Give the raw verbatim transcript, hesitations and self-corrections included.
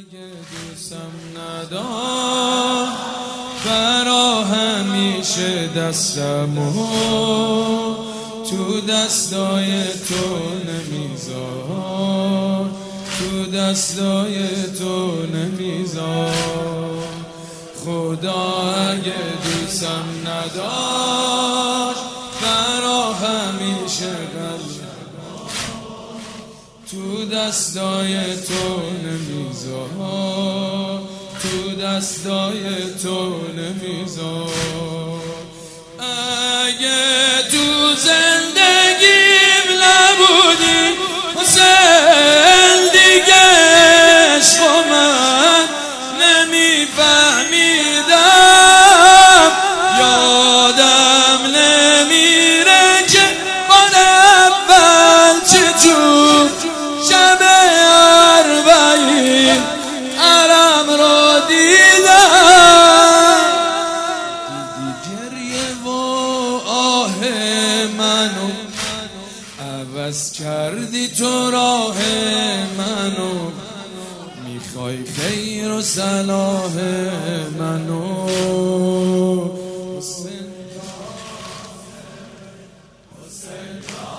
اگه دوستم ندار برا همیشه دستمو تو دستای تو نمیذار، تو دستای تو نمیذار. خدا اگه دوستم ندار برا همیشه تو دستای تو نمیذار، تو دستای تو نمیذار. اگه تو زندگیم نبودی حسین دیگه عشق من نمیفهمیدم، یادم نمیره که من اول چجور شب اربعین حرم رو دیدم. دیدی گریه و آه منو، عوض کردی تو راه منو، میخوای خیر و صلاح منو. حسین حسین